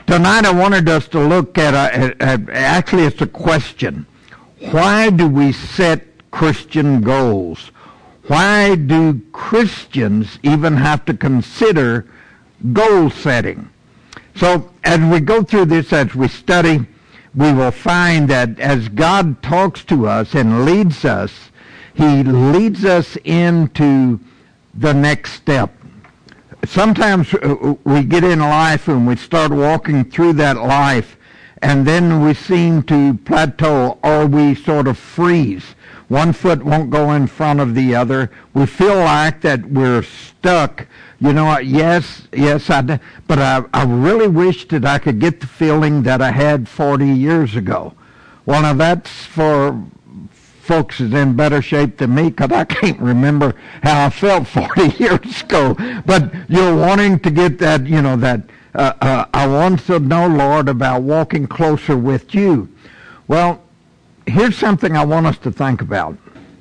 Tonight I wanted us to look at actually it's a question. Why do we set Christian goals? Why do Christians even have to consider goal setting? So as we go through this, as we study, we will find that as God talks to us and leads us, He leads us into the next step. Sometimes we get in life and we start walking through that life, and then we seem to plateau, or we sort of freeze. One foot won't go in front of the other. We feel like that we're stuck. You know what? Yes, but I really wish that I could get the feeling that I had 40 years ago. Well, now that's for folks is in better shape than me, because I can't remember how I felt 40 years ago. But you're wanting to get that, I want to know, Lord, about walking closer with you. Well, here's something I want us to think about.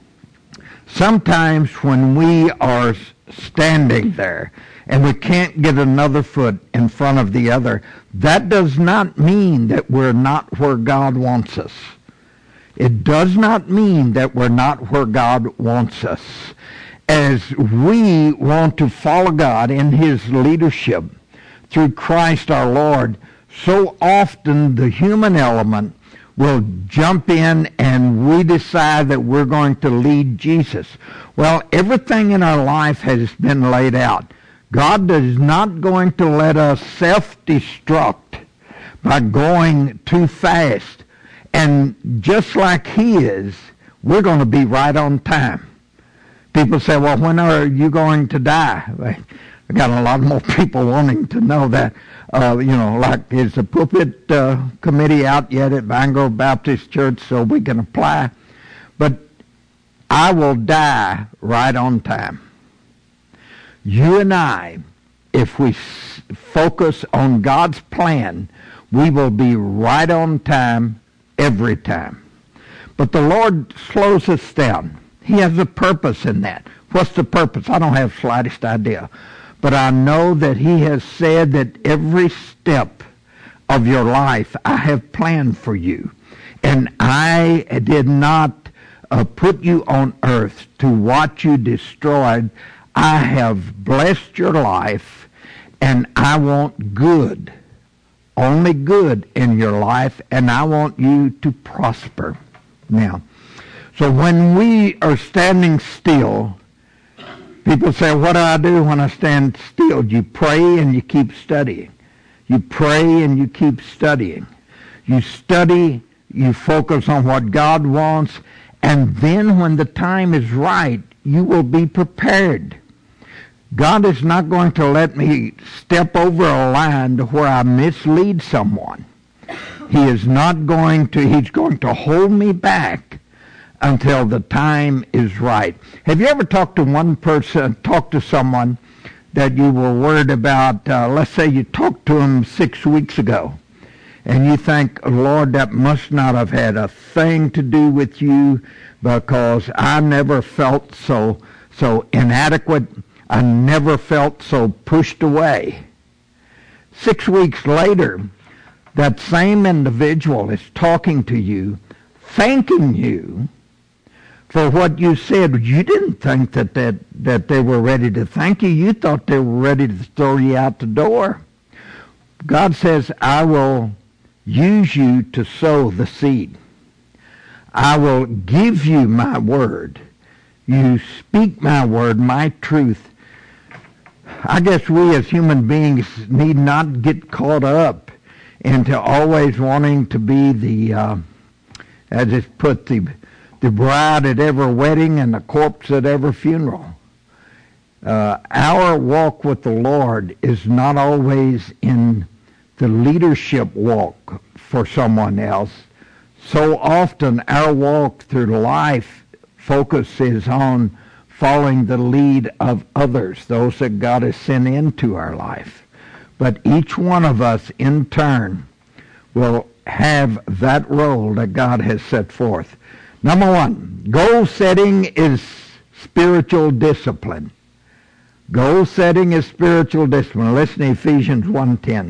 Sometimes when we are standing there and we can't get another foot in front of the other, that does not mean that we're not where God wants us. It does not mean that we're not where God wants us. As we want to follow God in His leadership through Christ our Lord, so often the human element will jump in and we decide that we're going to lead Jesus. Well, everything in our life has been laid out. God is not going to let us self-destruct by going too fast. And just like He is, we're going to be right on time. People say, well, when are you going to die? I got a lot more people wanting to know that. Like, is the pulpit committee out yet at Bangor Baptist Church so we can apply? But I will die right on time. You and I, if we focus on God's plan, we will be right on time every time. But the Lord slows us down. He has a purpose in that. What's the purpose? I don't have the slightest idea. But I know that He has said that every step of your life I have planned for you. And I did not put you on earth to watch you destroyed. I have blessed your life, and I want good. Only good in your life, and I want you to prosper. Now, so when we are standing still, people say, what do I do when I stand still? You pray and you keep studying. You pray and you keep studying. You study, you focus on what God wants, and then when the time is right, you will be prepared. God is not going to let me step over a line to where I mislead someone. He is not going to, He's going to hold me back until the time is right. Have you ever talked to someone that you were worried about, let's say you talked to them 6 weeks ago, and you think, Lord, that must not have had a thing to do with you, because I never felt so inadequate. I never felt so pushed away. 6 weeks later, that same individual is talking to you, thanking you for what you said. You didn't think that they were ready to thank you. You thought they were ready to throw you out the door. God says, I will use you to sow the seed. I will give you my word. You speak my word, my truth. I guess we as human beings need not get caught up into always wanting to be the, as it's put, the bride at every wedding and the corpse at every funeral. Our walk with the Lord is not always in the leadership walk for someone else. So often our walk through life focuses on following the lead of others, those that God has sent into our life. But each one of us in turn will have that role that God has set forth. Number one, goal setting is spiritual discipline. Goal setting is spiritual discipline. Listen to Ephesians 1:10.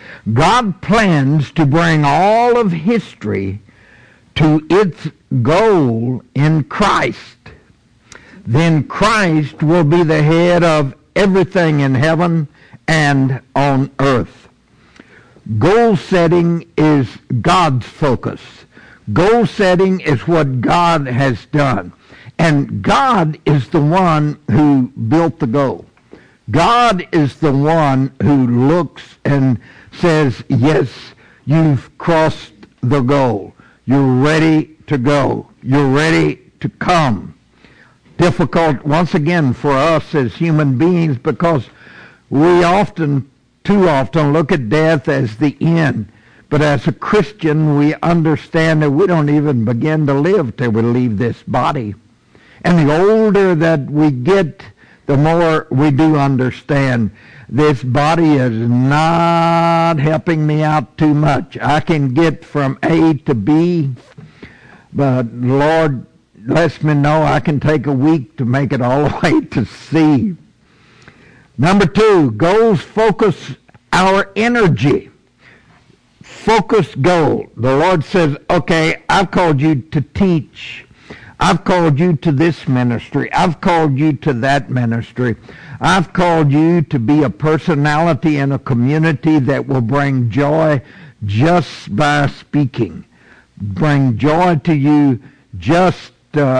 God plans to bring all of history to its goal in Christ. Then Christ will be the head of everything in heaven and on earth. Goal setting is God's focus. Goal setting is what God has done. And God is the one who built the goal. God is the one who looks and says, yes, you've crossed the goal. You're ready to go. You're ready to come. Difficult, once again, for us as human beings because we too often look at death as the end. But as a Christian, we understand that we don't even begin to live till we leave this body. And the older that we get, the more we do understand this body is not helping me out too much. I can get from A to B, but Lord lets me know I can take a week to make it all the way to C. Number 2, goals focus our energy. Focus goal. The Lord says, okay, I've called you to teach. I've called you to this ministry. I've called you to that ministry. I've called you to be a personality in a community that will bring joy just by speaking. Bring joy to you just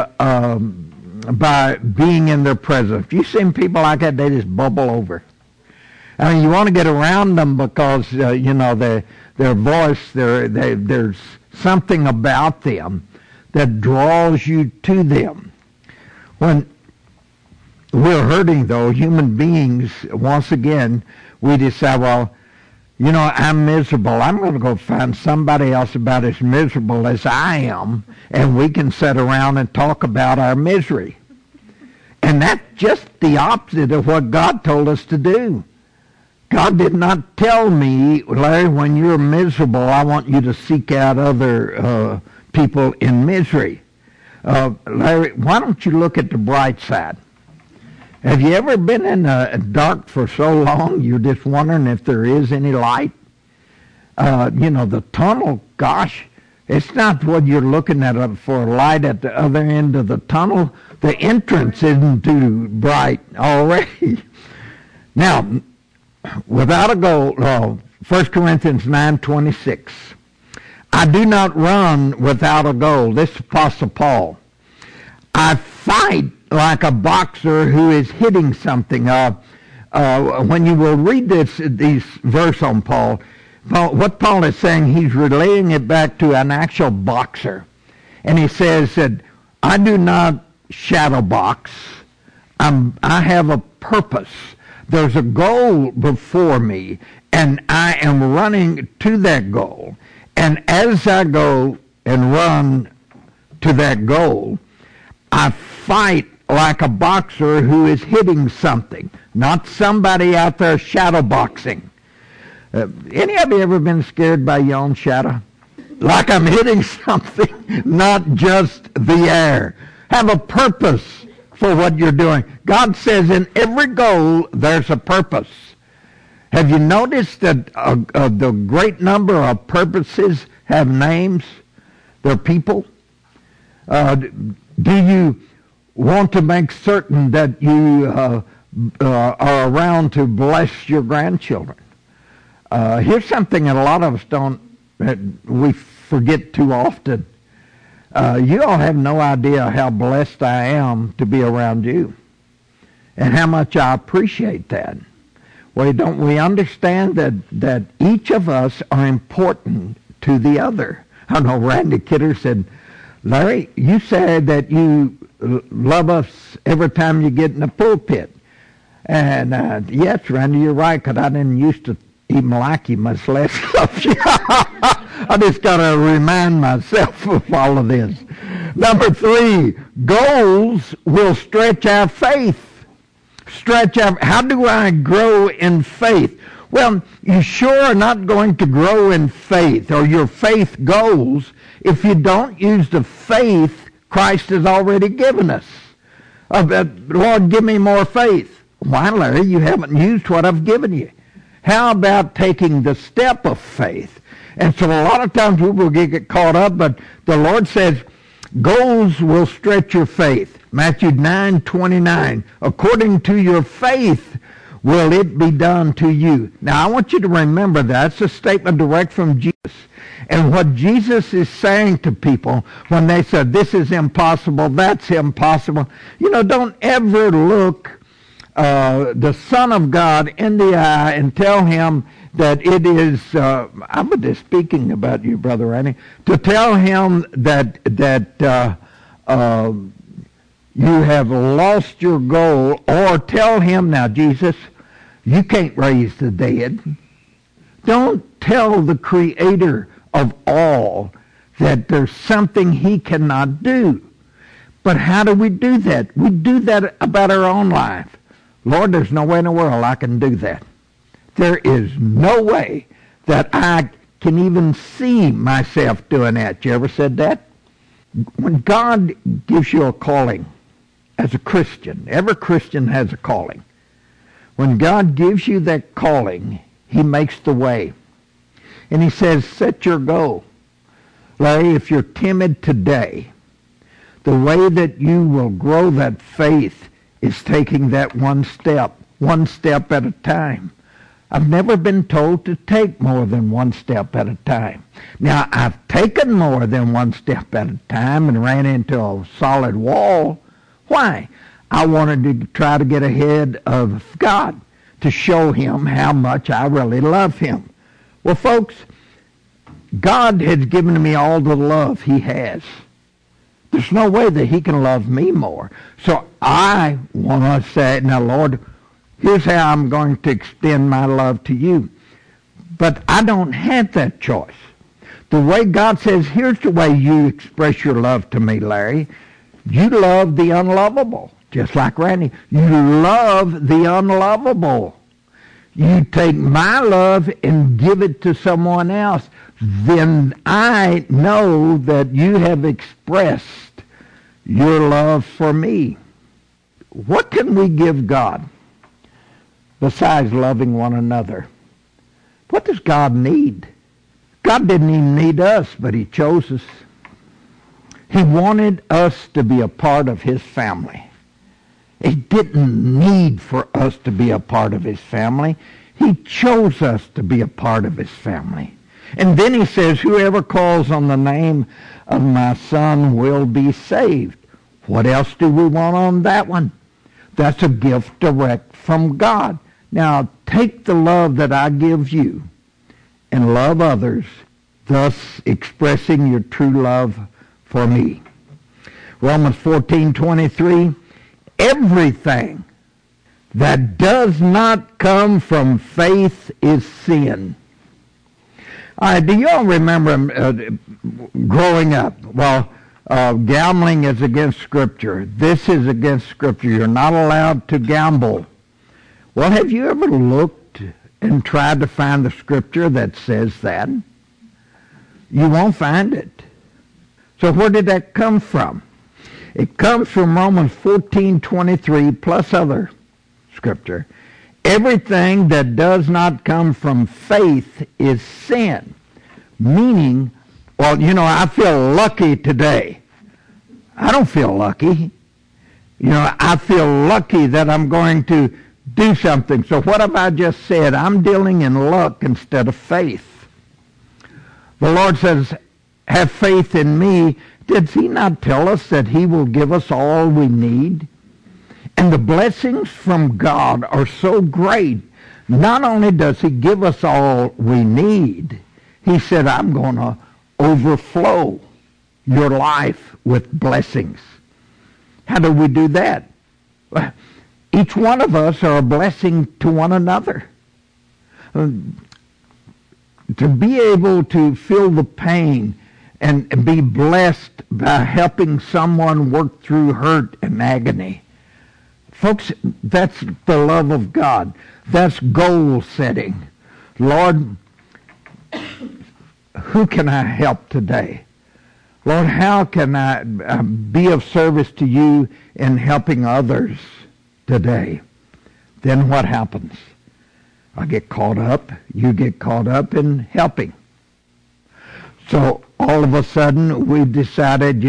by being in their presence. You see people like that, they just bubble over. I mean, you want to get around them because, their voice, there's something about them that draws you to them. When we're hurting, though, human beings, once again, we decide, well, I'm miserable. I'm going to go find somebody else about as miserable as I am, and we can sit around and talk about our misery. And that's just the opposite of what God told us to do. God did not tell me, Larry, when you're miserable, I want you to seek out other people in misery. Larry, why don't you look at the bright side? Have you ever been in dark for so long you're just wondering if there is any light? The tunnel, gosh, it's not what you're looking at for a light at the other end of the tunnel. The entrance isn't too bright already. Now, without a goal, 1 Corinthians 9:26. I do not run without a goal. This is Apostle Paul. I fight like a boxer who is hitting something. When you will read this verse on Paul, what Paul is saying, he's relaying it back to an actual boxer. And he says that I do not shadow box. I have a purpose. There's a goal before me, and I am running to that goal. And as I go and run to that goal, I fight like a boxer who is hitting something, not somebody out there shadow boxing. Any of you ever been scared by your own shadow? Like I'm hitting something, not just the air. Have a purpose for what you're doing. God says in every goal there's a purpose. Have you noticed that the great number of purposes have names? They're people. Do you want to make certain that you are around to bless your grandchildren? Here's something that a lot of us we forget too often. You all have no idea how blessed I am to be around you and how much I appreciate that. Well, don't we understand that each of us are important to the other? I know Randy Kidder said, Larry, you said that you love us every time you get in the pulpit. And yes, Randy, you're right, because I didn't used to even like you, much less love you. I just got to remind myself of all of this. Number 3, goals will stretch our faith. How do I grow in faith? Well, you sure are not going to grow in faith or your faith goals if you don't use the faith Christ has already given us. Lord, give me more faith. Why, Larry, you haven't used what I've given you. How about taking the step of faith? And so a lot of times we will get caught up, but the Lord says, goals will stretch your faith. Matthew 9:29. According to your faith will it be done to you. Now I want you to remember that's a statement direct from Jesus. And what Jesus is saying to people when they said, this is impossible, that's impossible. Don't ever look the Son of God in the eye and tell him that it is, I'm just speaking about you, Brother Randy, to tell him that you have lost your goal, or tell him, now Jesus, you can't raise the dead. Don't tell the Creator of all that there's something he cannot do. But how do we do that? We do that about our own life. Lord, there's no way in the world I can do that. There is no way that I can even see myself doing that. You ever said that? When God gives you a calling as a Christian, every Christian has a calling. When God gives you that calling, he makes the way. And he says, set your goal. Larry, if you're timid today, the way that you will grow that faith is taking that one step at a time. I've never been told to take more than one step at a time. Now, I've taken more than one step at a time and ran into a solid wall. Why? I wanted to try to get ahead of God, to show him how much I really love him. Well, folks, God has given me all the love he has. There's no way that he can love me more. So I want to say, now, Lord, here's how I'm going to extend my love to you. But I don't have that choice. The way God says, here's the way you express your love to me, Larry. You love the unlovable, just like Randy. You love the unlovable. You take my love and give it to someone else. Then I know that you have expressed your love for me. What can we give God besides loving one another? What does God need? God didn't even need us, but he chose us. He wanted us to be a part of his family. He didn't need for us to be a part of his family. He chose us to be a part of his family. And then he says, whoever calls on the name of my Son will be saved. What else do we want on that one? That's a gift direct from God. Now, take the love that I give you and love others, thus expressing your true love for me. Romans 14:23, everything that does not come from faith is sin. Do you all remember growing up? Well, gambling is against Scripture. This is against Scripture. You're not allowed to gamble. Well, have you ever looked and tried to find the Scripture that says that? You won't find it. So where did that come from? It comes from Romans 14:23 plus other Scripture. Everything that does not come from faith is sin. Meaning, well, I feel lucky today. I don't feel lucky. I feel lucky that I'm going to do something. So what have I just said? I'm dealing in luck instead of faith. The Lord says, have faith in me. Did he not tell us that he will give us all we need? And the blessings from God are so great. Not only does he give us all we need, he said, I'm going to overflow your life with blessings. How do we do that? Each one of us are a blessing to one another. To be able to feel the pain and be blessed by helping someone work through hurt and agony. Folks, that's the love of God. That's goal setting. Lord, who can I help today? Lord, how can I be of service to you in helping others today? Then what happens? I get caught up. You get caught up in helping. So all of a sudden we decided,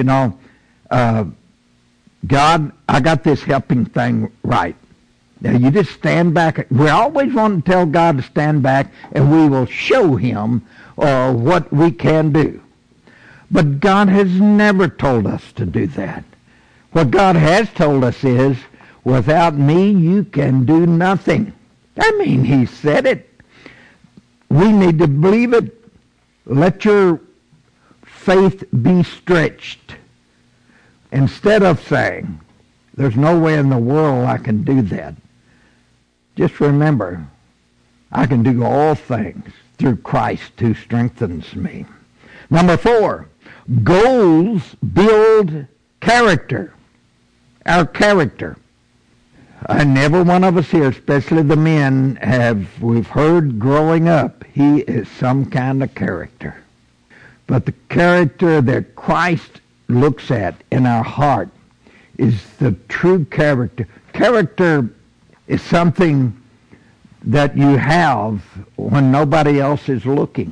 God, I got this helping thing right. Now you just stand back. We always want to tell God to stand back, and we will show him what we can do. But God has never told us to do that. What God has told us is, without me you can do nothing. I mean, he said it. We need to believe it. Let your faith be stretched. Instead of saying, there's no way in the world I can do that. Just remember, I can do all things through Christ who strengthens me. Number 4, goals build character. Our character. And every one of us here, especially the men, we've heard growing up, he is some kind of character. But the character that Christ looks at in our heart is the true character. Character is something that you have when nobody else is looking.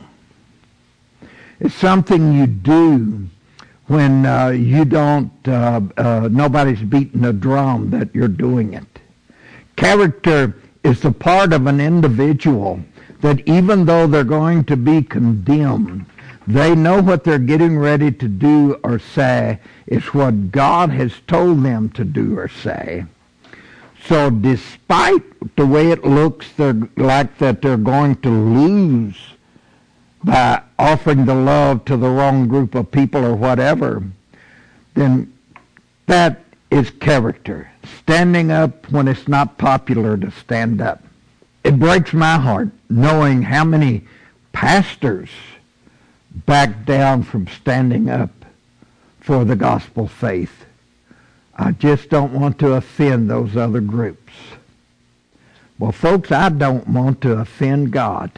It's something you do when you don't, nobody's beating a drum that you're doing it. Character is the part of an individual that even though they're going to be condemned, they know what they're getting ready to do or say is what God has told them to do or say. So despite the way it looks like that they're going to lose by offering the love to the wrong group of people or whatever, then that is character. Standing up when it's not popular to stand up. It breaks my heart knowing how many pastors back down from standing up for the gospel faith. I just don't want to offend those other groups. Well, folks, I don't want to offend God.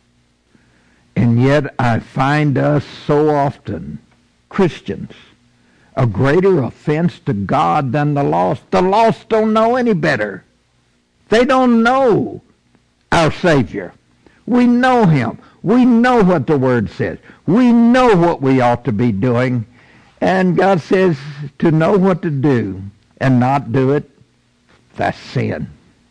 And yet I find us so often, Christians, a greater offense to God than the lost. The lost don't know any better. They don't know our Savior. We know him. We know what the Word says. We know what we ought to be doing. And God says to know what to do and not do it, that's sin.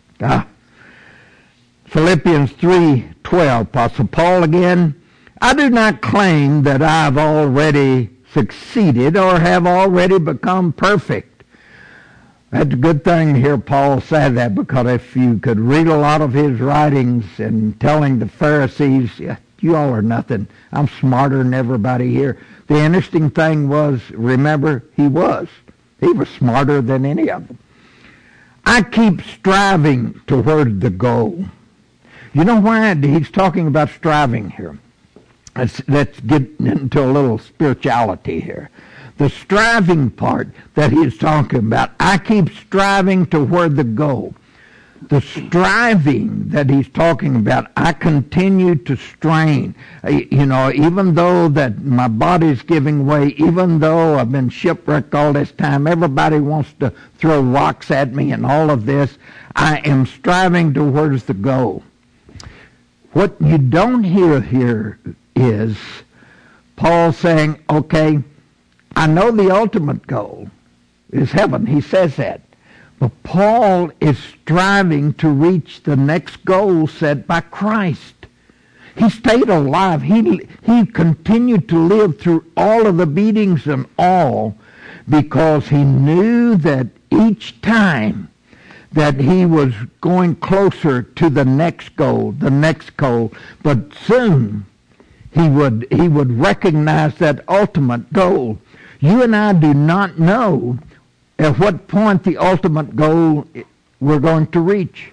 Philippians 3:12, Apostle Paul again, I do not claim that I've already succeeded or have already become perfect. That's a good thing to hear Paul say that, because if you could read a lot of his writings and telling the Pharisees, you all are nothing, I'm smarter than everybody here. The interesting thing was, remember, he was smarter than any of them. I keep striving toward the goal. You know why he's talking about striving here? Let's get into a little spirituality here. The striving part that he's talking about, I keep striving toward the goal. The striving that he's talking about, I continue to strain. Even though that my body's giving way, even though I've been shipwrecked all this time, everybody wants to throw rocks at me and all of this, I am striving towards the goal. What you don't hear here is Paul saying, okay, I know the ultimate goal is heaven. He says that. But Paul is striving to reach the next goal set by Christ. He stayed alive. He continued to live through all of the beatings and all, because he knew that each time that he was going closer to the next goal. But soon he would recognize that ultimate goal. You and I do not know at what point the ultimate goal we're going to reach.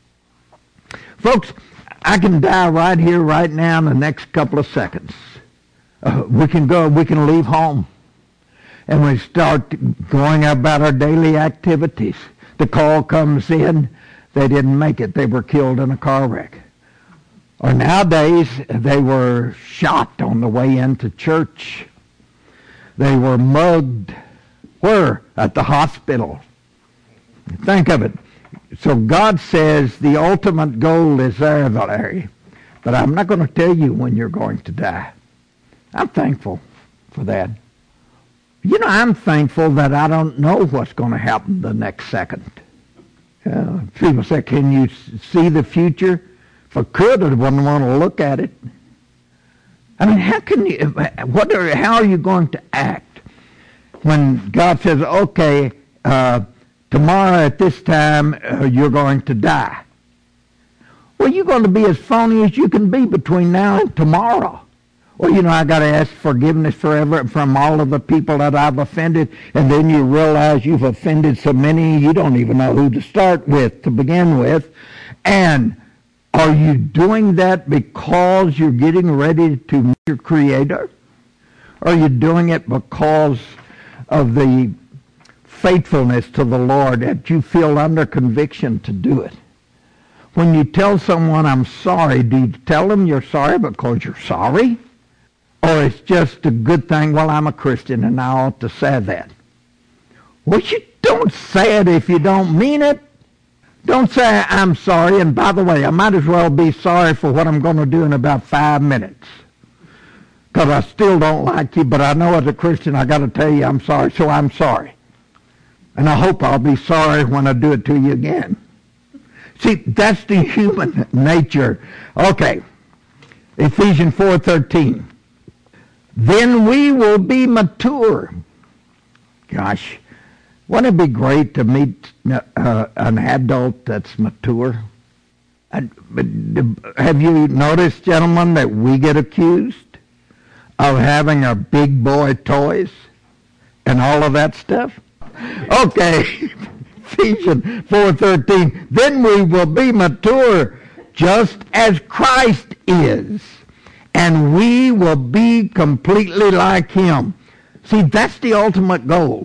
Folks, I can die right here, right now, in the next couple of seconds. We can leave home, and we start going about our daily activities. The call comes in, they didn't make it, they were killed in a car wreck. Or nowadays, they were shot on the way into church. They were mugged. Where? At the hospital. Think of it. So God says the ultimate goal is there, Larry. But I'm not going to tell you when you're going to die. I'm thankful for that. You know, I'm thankful that I don't know what's going to happen the next second. People say, can you see the future? If I could, I wouldn't want to look at it. I mean, how are you going to act when God says, okay, tomorrow at this time, you're going to die? Well, you're going to be as phony as you can be between now and tomorrow. Well, you know, I got to ask forgiveness forever from all of the people that I've offended, and then you realize you've offended so many you don't even know who to start with to begin with. And are you doing that because you're getting ready to meet your Creator? Or are you doing it because of the faithfulness to the Lord that you feel under conviction to do it? When you tell someone, I'm sorry, do you tell them you're sorry because you're sorry? Or it's just a good thing, well, I'm a Christian and I ought to say that. Well, you don't say it if you don't mean it. Don't say, I'm sorry, and by the way, I might as well be sorry for what I'm going to do in about 5 minutes. Because I still don't like you, but I know as a Christian I got to tell you I'm sorry, so I'm sorry. And I hope I'll be sorry when I do it to you again. See, that's the human nature. Okay, Ephesians 4:13. Then we will be mature. Gosh, wouldn't it be great to meet an adult that's mature? Have you noticed, gentlemen, that we get accused of having our big boy toys and all of that stuff? Okay, Ephesians 4:13. Then we will be mature just as Christ is, and we will be completely like him. See, that's the ultimate goal.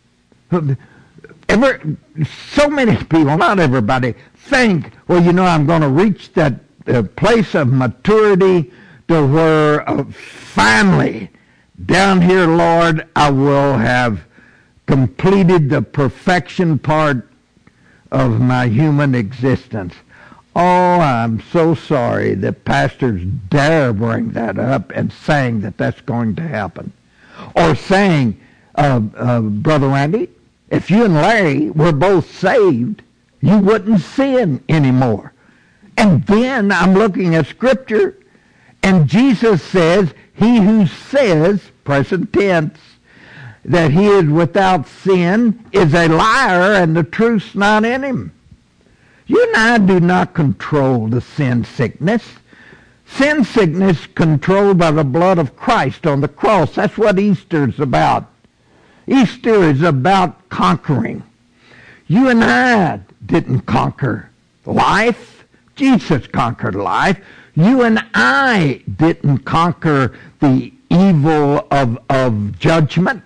So many people, not everybody, think, well, you know, I'm going to reach that place of maturity to where finally, down here, Lord, I will have completed the perfection part of my human existence. Oh, I'm so sorry that pastors dare bring that up and saying that that's going to happen. Or saying, Brother Randy, if you and Larry were both saved, you wouldn't sin anymore. And then I'm looking at Scripture, and Jesus says, he who says, present tense, that he is without sin is a liar, and the truth's not in him. You and I do not control the sin sickness. Sin sickness controlled by the blood of Christ on the cross. That's what Easter is about. Easter is about conquering. You and I didn't conquer life. Jesus conquered life. You and I didn't conquer the evil of judgment.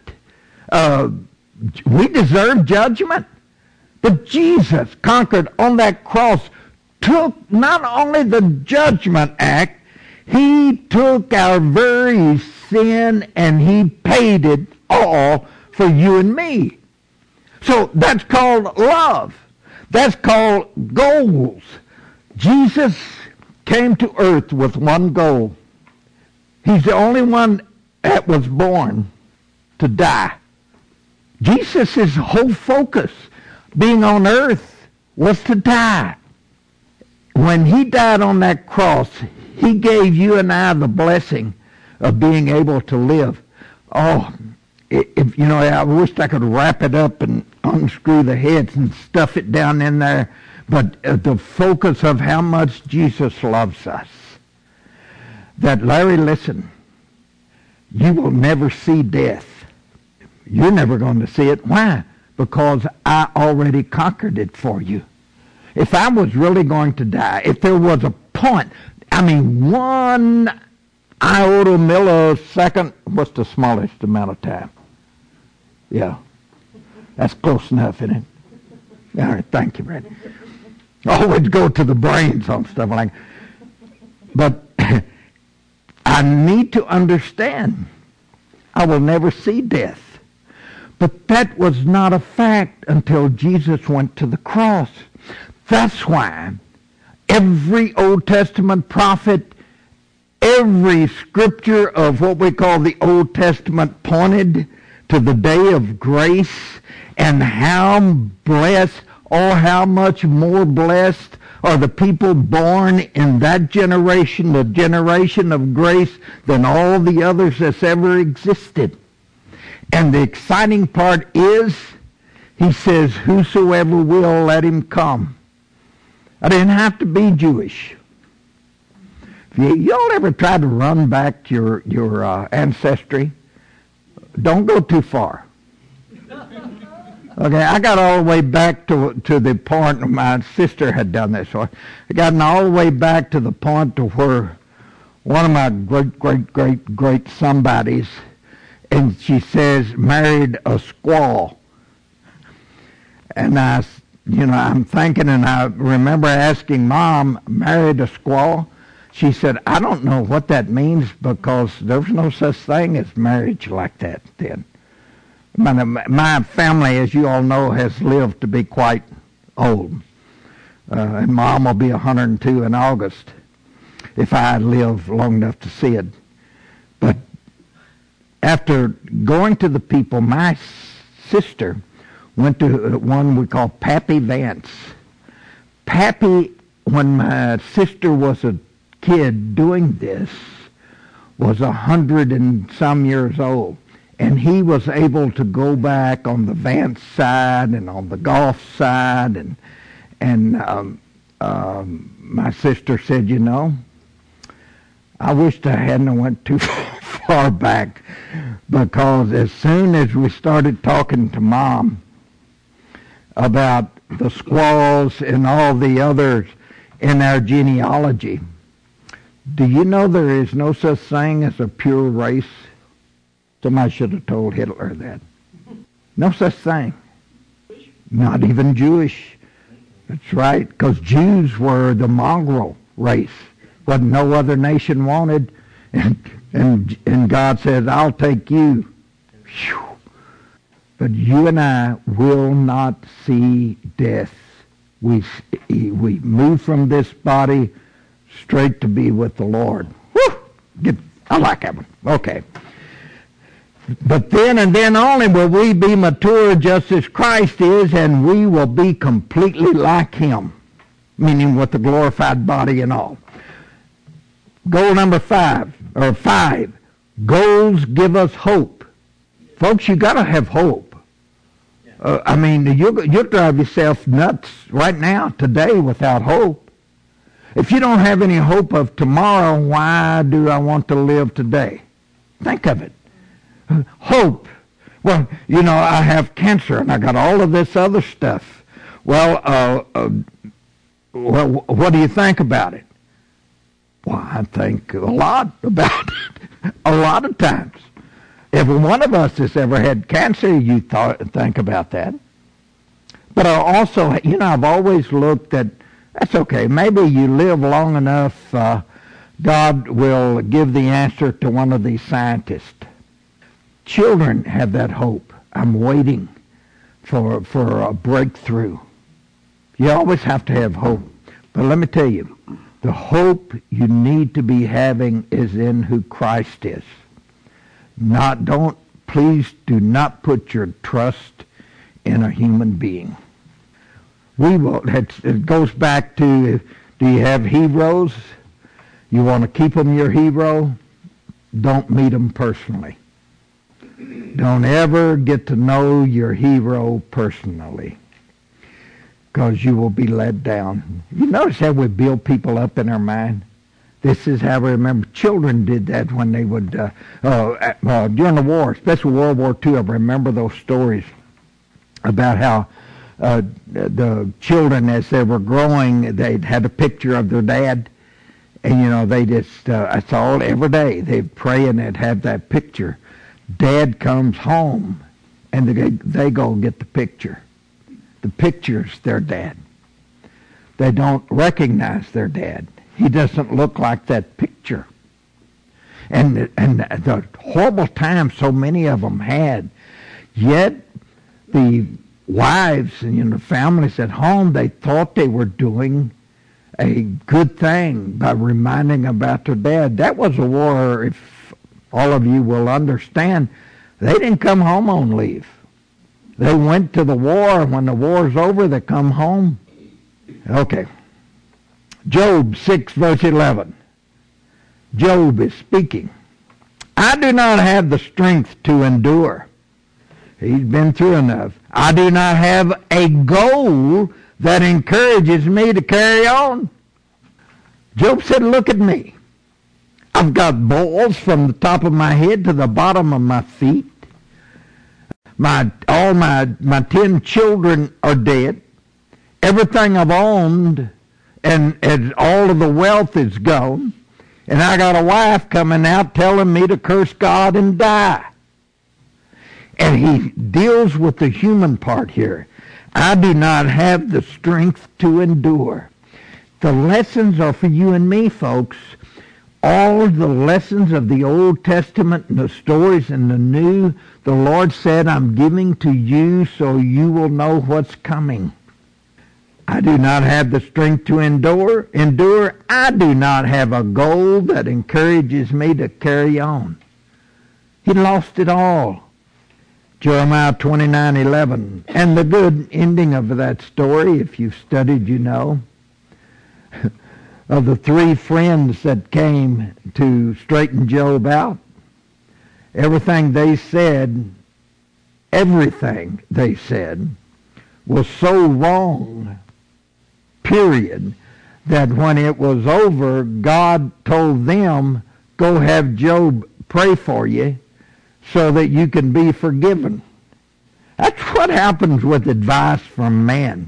We deserve judgment. But Jesus conquered on that cross, took not only the judgment act, he took our very sin and he paid it all for you and me. So that's called love. That's called goals. Jesus came to earth with one goal. He's the only one that was born to die. Jesus' whole focus being on earth was to die. When he died on that cross, he gave you and I the blessing of being able to live. Oh, if you know, I wished I could wrap it up and unscrew the heads and stuff it down in there. But the focus of how much Jesus loves us. That, Larry, listen, you will never see death. You're never going to see it. Why? Because I already conquered it for you. If I was really going to die, if there was a point, I mean, 1 iota millisecond, what's the smallest amount of time? Yeah, that's close enough, isn't it? All right, thank you, Brad. Always go to the brains on stuff like that. But I need to understand I will never see death. But that was not a fact until Jesus went to the cross. That's why every Old Testament prophet, every scripture of what we call the Old Testament pointed to the day of grace and how blessed, or how much more blessed are the people born in that generation, the generation of grace, than all the others that's ever existed. And the exciting part is, he says, whosoever will, let him come. I didn't have to be Jewish. Y'all ever tried to run back your ancestry? Don't go too far. Okay, I got all the way back to the point, my sister had done this. So I got all the way back to the point to where one of my great somebodies, and she says, married a squaw. And I'm thinking, and I remember asking Mom, married a squaw? She said, I don't know what that means, because there's no such thing as marriage like that then. My family, as you all know, has lived to be quite old. And Mom will be 102 in August, if I live long enough to see it. But after going to the people, my sister went to one we call Pappy Vance. Pappy, when my sister was a kid doing this, was 100 and some years old. And he was able to go back on the Vance side and on the Goff side. And my sister said, I wished I hadn't went too far back, because as soon as we started talking to Mom about the squaws and all the others in our genealogy, do you know there is no such thing as a pure race? Somebody should have told Hitler that. No such thing. Not even Jewish. That's right, because Jews were the mongrel race, what no other nation wanted, and God said, I'll take you. Whew. But you and I will not see death. We move from this body straight to be with the Lord. Whew. I like that one. Okay. But then and then only will we be mature just as Christ is, and we will be completely like him, meaning with the glorified body and all. Goal number 5. Goals give us hope. Folks, you got to have hope. You'll drive yourself nuts right now, today, without hope. If you don't have any hope of tomorrow, why do I want to live today? Think of it. Hope. Well, I have cancer and I got all of this other stuff. Well, what do you think about it? Well, I think a lot about it. A lot of times. Every one of us has ever had cancer, you think about that. But I also, I've always looked at, that's okay, maybe you live long enough, God will give the answer to one of these scientists. Children have that hope. I'm waiting for a breakthrough. You always have to have hope. But let me tell you, the hope you need to be having is in who Christ is. Please do not put your trust in a human being. It goes back to, do you have heroes? You want to keep them your hero? Don't meet them personally. Don't ever get to know your hero personally, because you will be let down. You notice how we build people up in our mind? This is how we remember. Children did that when they would, during the war, especially World War II, I remember those stories about how the children, as they were growing, they'd had a picture of their dad, and, they just, that's all, every day, they'd pray and they'd have that picture. Dad comes home, and they go get the picture. The picture's their dad. They don't recognize their dad. He doesn't look like that picture. And the horrible times so many of them had, yet the wives and the families at home, they thought they were doing a good thing by reminding about their dad. That was a war, if all of you will understand. They didn't come home on leave. They went to the war. When the war's over, they come home. Okay. Job 6, verse 11. Job is speaking. I do not have the strength to endure. He's been through enough. I do not have a goal that encourages me to carry on. Job said, look at me. I've got boils from the top of my head to the bottom of my feet. All my 10 children are dead. Everything I've owned and all of the wealth is gone. And I got a wife coming out telling me to curse God and die. And he deals with the human part here. I do not have the strength to endure. The lessons are for you and me, folks. All the lessons of the Old Testament and the stories in the New, the Lord said, I'm giving to you so you will know what's coming. I do not have the strength to endure. I do not have a goal that encourages me to carry on. He lost it all. Jeremiah 29:11. And the good ending of that story, if you've studied, you know, of the 3 friends that came to straighten Job out. Everything they said was so wrong, period, that when it was over, God told them, go have Job pray for you so that you can be forgiven. That's what happens with advice from man.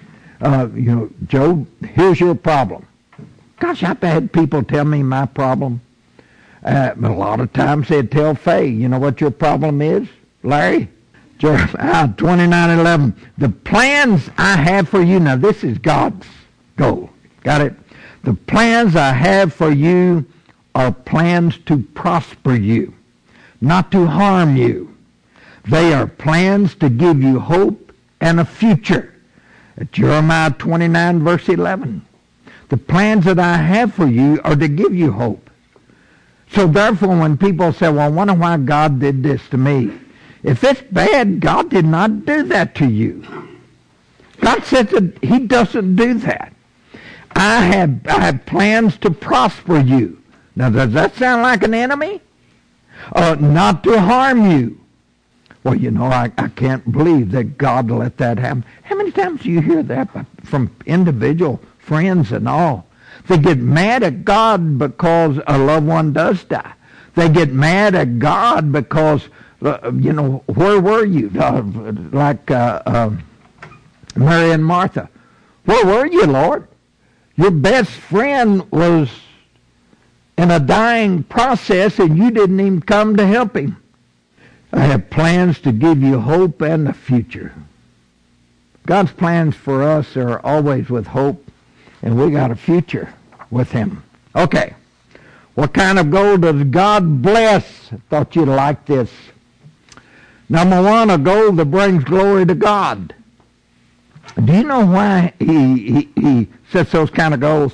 Job, here's your problem. Gosh, I've had people tell me my problem. A lot of times they'd tell Faye, you know what your problem is, Larry? Jeremiah 29:11. The plans I have for you, now this is God's goal. Got it? The plans I have for you are plans to prosper you, not to harm you. They are plans to give you hope and a future. Jeremiah 29, verse 11. The plans that I have for you are to give you hope. So therefore, when people say, well, I wonder why God did this to me. If it's bad, God did not do that to you. God said that he doesn't do that. I have plans to prosper you. Now, does that sound like an enemy? Not to harm you. Well, I can't believe that God let that happen. How many times do you hear that from individual friends and all? They get mad at God because a loved one does die. They get mad at God because, where were you? Like Mary and Martha. Where were you, Lord? Your best friend was in a dying process and you didn't even come to help him. I have plans to give you hope and a future. God's plans for us are always with hope, and we got a future with him. Okay. What kind of goal does God bless? I thought you'd like this. Number 1, a goal that brings glory to God. Do you know why he sets those kind of goals?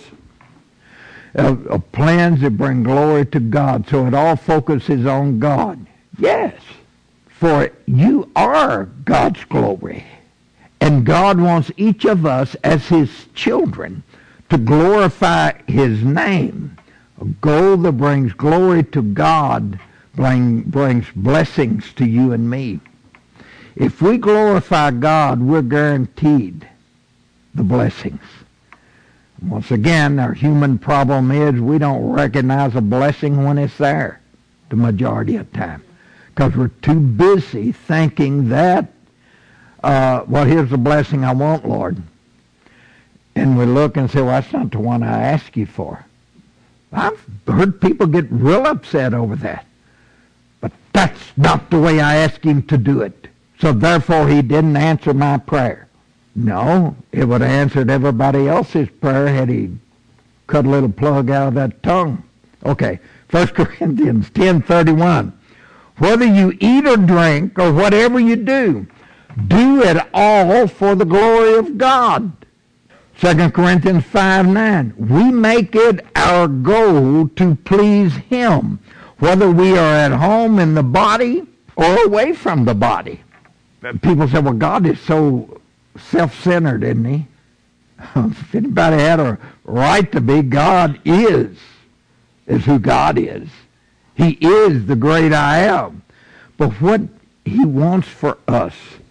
Plans that bring glory to God, so it all focuses on God. Yes, for you are God's glory. And God wants each of us as his children to glorify his name. A goal that brings glory to God brings blessings to you and me. If we glorify God, we're guaranteed the blessings. Once again, our human problem is we don't recognize a blessing when it's there the majority of the time, because we're too busy thinking that, here's the blessing I want, Lord. And we look and say, well, that's not the one I asked you for. I've heard people get real upset over that. But that's not the way I asked him to do it. So therefore he didn't answer my prayer. No, it would have answered everybody else's prayer had he cut a little plug out of that tongue. Okay, 1 Corinthians 10:31. Whether you eat or drink or whatever you do, Do it all for the glory of God. 2 Corinthians 5:9. We make it our goal to please Him, whether we are at home in the body or away from the body. People say, well, God is so self-centered, isn't He? If anybody had a right to be, God is who God is. He is the great I am. But what He wants for us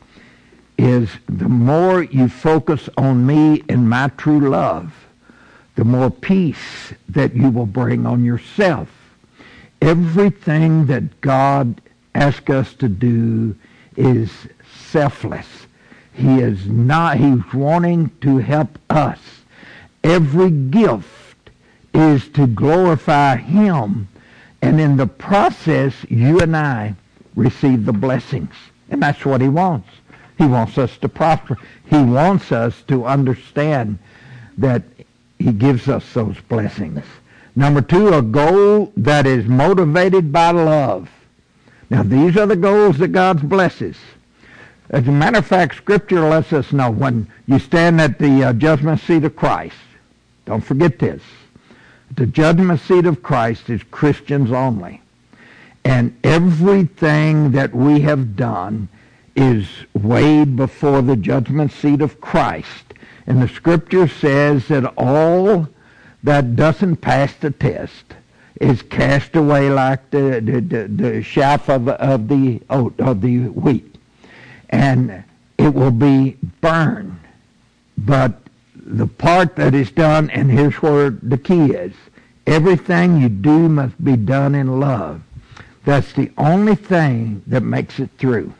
is the more you focus on me and my true love, the more peace that you will bring on yourself. Everything that God asks us to do is selfless. He's wanting to help us. Every gift is to glorify Him, and in the process, you and I receive the blessings. And that's what He wants. He wants us to prosper. He wants us to understand that He gives us those blessings. Number 2, a goal that is motivated by love. Now, these are the goals that God blesses. As a matter of fact, Scripture lets us know when you stand at the judgment seat of Christ, don't forget this, the judgment seat of Christ is Christians only. And everything that we have done is weighed before the judgment seat of Christ. And the Scripture says that all that doesn't pass the test is cast away like the chaff of the oat, of the wheat. And it will be burned. But the part that is done, and here's where the key is, everything you do must be done in love. That's the only thing that makes it through.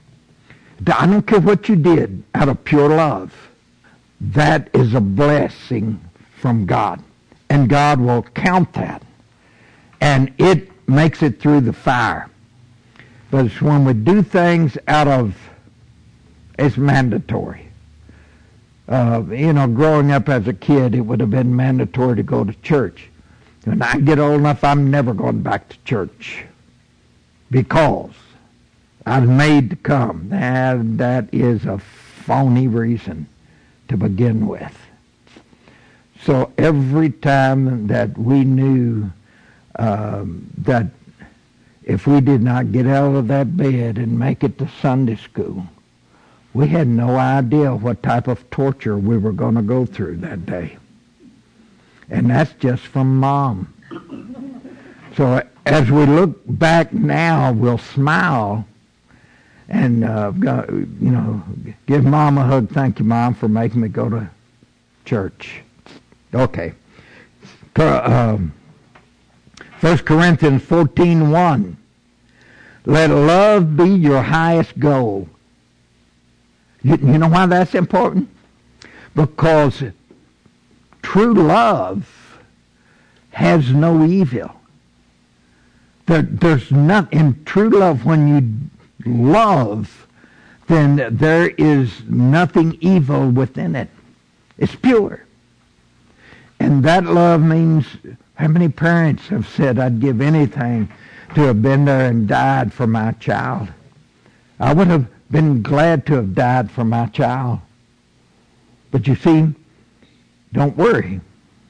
I don't care what you did out of pure love. That is a blessing from God. And God will count that. And it makes it through the fire. But it's when we do things out of, it's mandatory. Growing up as a kid, it would have been mandatory to go to church. When I get old enough, I'm never going back to church. Because I was made to come. That is a phony reason to begin with. So every time that we knew that if we did not get out of that bed and make it to Sunday school, we had no idea what type of torture we were going to go through that day. And that's just from Mom. So as we look back now, we'll smile and give Mom a hug. Thank you, Mom, for making me go to church. Okay. 1 Corinthians 14:1. Let love be your highest goal. You know why that's important? Because true love has no evil. There's not, in true love, when you love, then there is nothing evil within it. It's pure. And that love means, how many parents have said, I'd give anything to have been there and died for my child? I would have been glad to have died for my child. But you see, don't worry.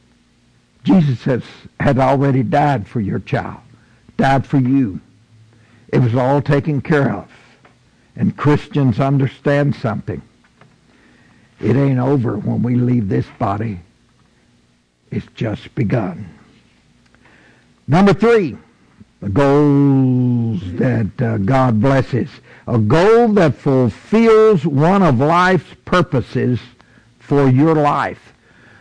Jesus had already died for your child, died for you. It was all taken care of. And Christians understand something. It ain't over when we leave this body. It's just begun. Number 3, the goals that God blesses. A goal that fulfills one of life's purposes for your life.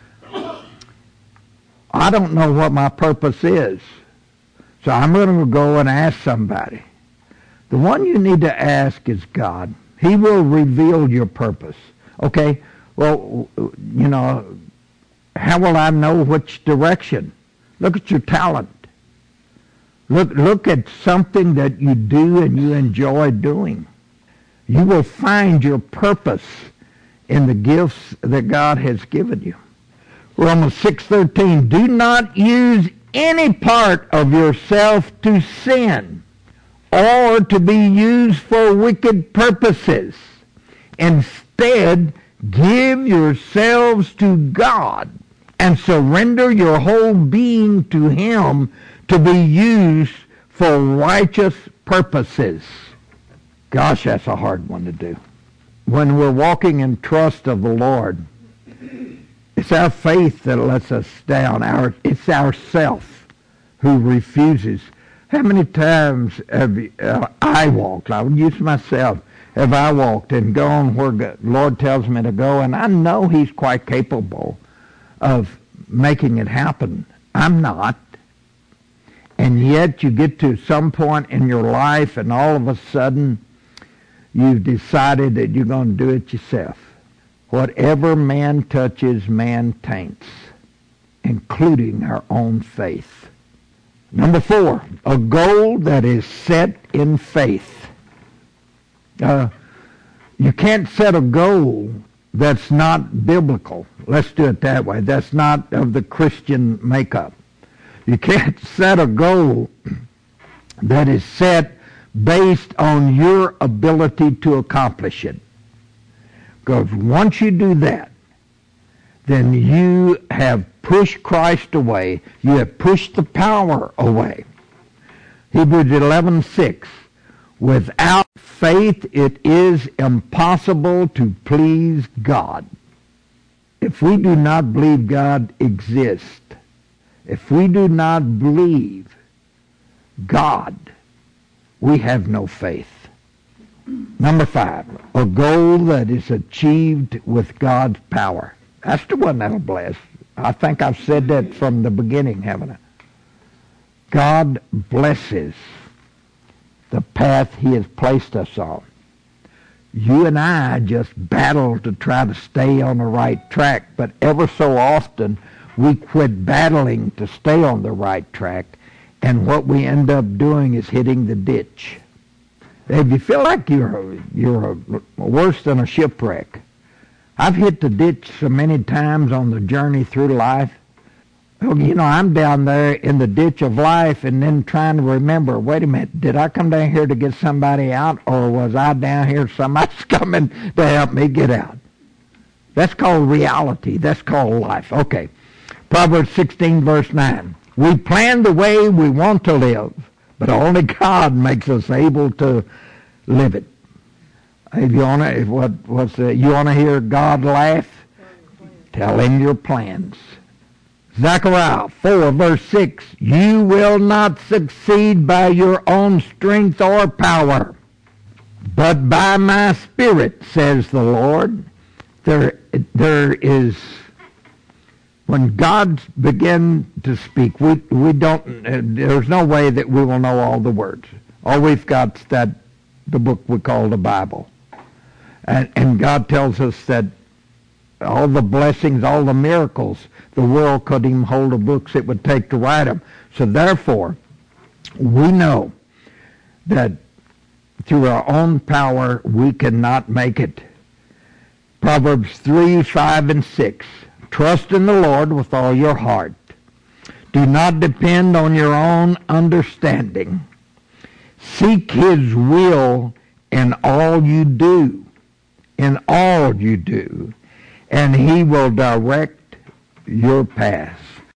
I don't know what my purpose is, so I'm going to go and ask somebody. The one you need to ask is God. He will reveal your purpose. Okay, well, how will I know which direction? Look at your talent. Look at something that you do and you enjoy doing. You will find your purpose in the gifts that God has given you. Romans 6:13, do not use any part of yourself to sin or to be used for wicked purposes. Instead, give yourselves to God and surrender your whole being to Him to be used for righteous purposes. Gosh, that's a hard one to do. When we're walking in trust of the Lord, it's our faith that lets us down. It's ourself who refuses. How many times have I walked? I would use myself. Have I walked and gone where the Lord tells me to go, and I know He's quite capable of making it happen. I'm not. And yet you get to some point in your life, and all of a sudden you've decided that you're going to do it yourself. Whatever man touches, man taints, including our own faith. Number 4, a goal that is set in faith. You can't set a goal that's not biblical. Let's do it that way. That's not of the Christian makeup. You can't set a goal that is set based on your ability to accomplish it. Because once you do that, then you have pushed Christ away. You have pushed the power away. Hebrews 11:6. Without faith it is impossible to please God. If we do not believe God exists, if we do not believe God, we have no faith. Number 5, a goal that is achieved with God's power. That's the one that'll bless. I think I've said that from the beginning, haven't I? God blesses the path He has placed us on. You and I just battle to try to stay on the right track, but ever so often we quit battling to stay on the right track, and what we end up doing is hitting the ditch. If you feel like you're worse than a shipwreck, I've hit the ditch so many times on the journey through life. I'm down there in the ditch of life and then trying to remember, wait a minute, did I come down here to get somebody out, or was I down here, somebody's coming to help me get out? That's called reality. That's called life. Okay. Proverbs 16, verse 9. We plan the way we want to live, but only God makes us able to live it. If you want to, you want to hear God laugh? Tell Him your plans. Zechariah 4, verse 6. You will not succeed by your own strength or power, but by my Spirit, says the Lord. There is, when God begins to speak, we don't, there's no way that we will know all the words. All we've got is the book we call the Bible. And God tells us that all the blessings, all the miracles, the world couldn't even hold the books it would take to write them. So therefore, we know that through our own power, we cannot make it. Proverbs 3, 5, and 6. Trust in the Lord with all your heart. Do not depend on your own understanding. Seek His will in all you do. In all you do. And He will direct your paths.